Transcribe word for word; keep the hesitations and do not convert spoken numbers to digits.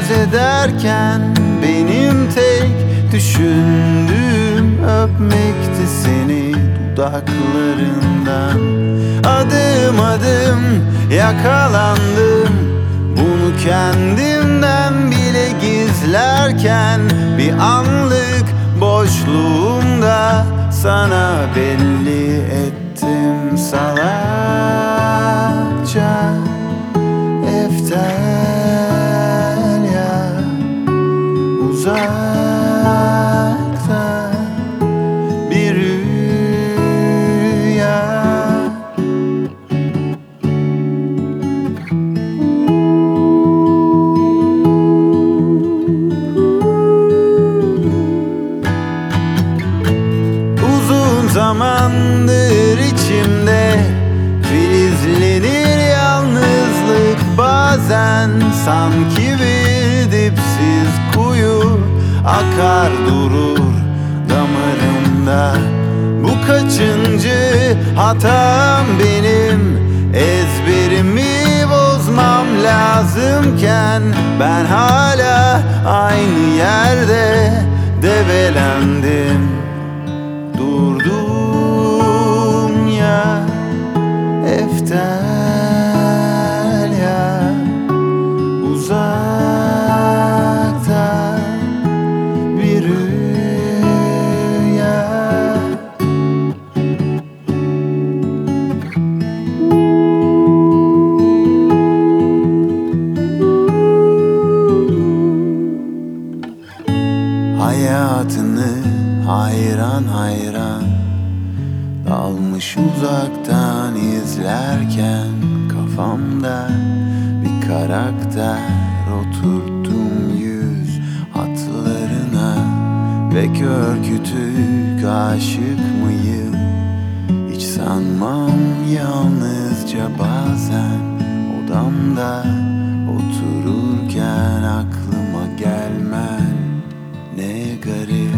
söz ederken benim tek düşündüğüm öpmekti seni dudaklarından. Adım adım yakalandım, bunu kendimden bile gizlerken bir anlık boşluğumda sana belli ettim salakça. Eftalya uzakta bir rüya. Uzun zamandır içimde filizlenir yalnızlık bazen, sanki bir dipsiz kuyu akar durur damarımda. Bu kaçıncı hatam benim, ezberimi bozmam lazımken ben hala aynı yerde debelendim. Durdum ya Eftalya uzakta bir rüya. Hayatını hayran hayran dalmış uzaktan izlerken kafamda bir karakter oturttum yüz hatlarına. Pek ürkütük aşık mıyım hiç sanmam, yalnızca bazen odamda otururken aklıma gelmen ne garip.